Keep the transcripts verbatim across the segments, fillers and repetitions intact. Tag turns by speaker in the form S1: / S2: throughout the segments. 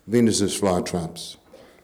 S1: Venus's flytraps.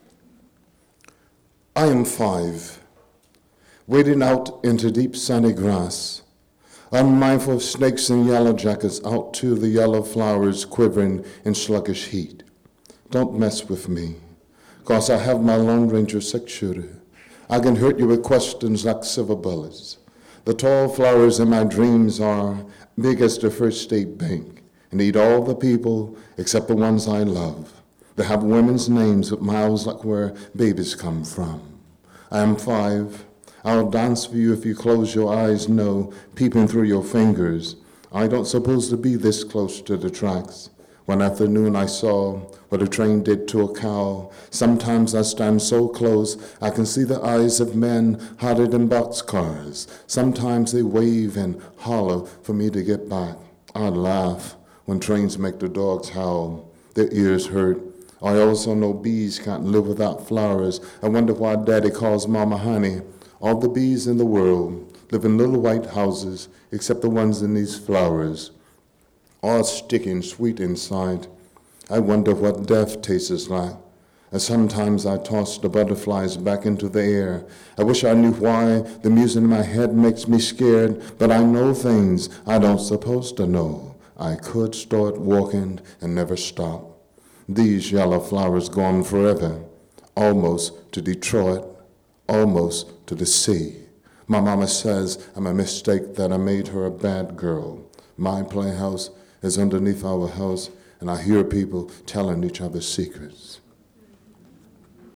S1: I am five, wading out into deep sunny grass, unmindful of snakes and yellow jackets out to the yellow flowers quivering in sluggish heat. Don't mess with me, cause I have my Lone Ranger six-shooter. I can hurt you with questions like silver bullets. The tall flowers in my dreams are big as the First State Bank and eat all the people except the ones I love. They have women's names with mouths like where babies come from. I am five. I'll dance for you if you close your eyes, no, peeping through your fingers. I don't suppose to be this close to the tracks. One afternoon I saw what a train did to a cow. Sometimes I stand so close I can see the eyes of men hotter than boxcars. Sometimes they wave and holler for me to get back. I laugh when trains make the dogs howl. Their ears hurt. I also know bees can't live without flowers. I wonder why Daddy calls Mama honey. All the bees in the world live in little white houses except the ones in these flowers, all sticking sweet inside. I wonder what death tastes like. And sometimes I toss the butterflies back into the air. I wish I knew why the music in my head makes me scared, but I know things I don't supposed to know. I could start walking and never stop. These yellow flowers gone forever, almost to Detroit, almost to the sea. My mama says I'm a mistake that I made her a bad girl. My playhouse is underneath our house, and I hear people telling each other secrets.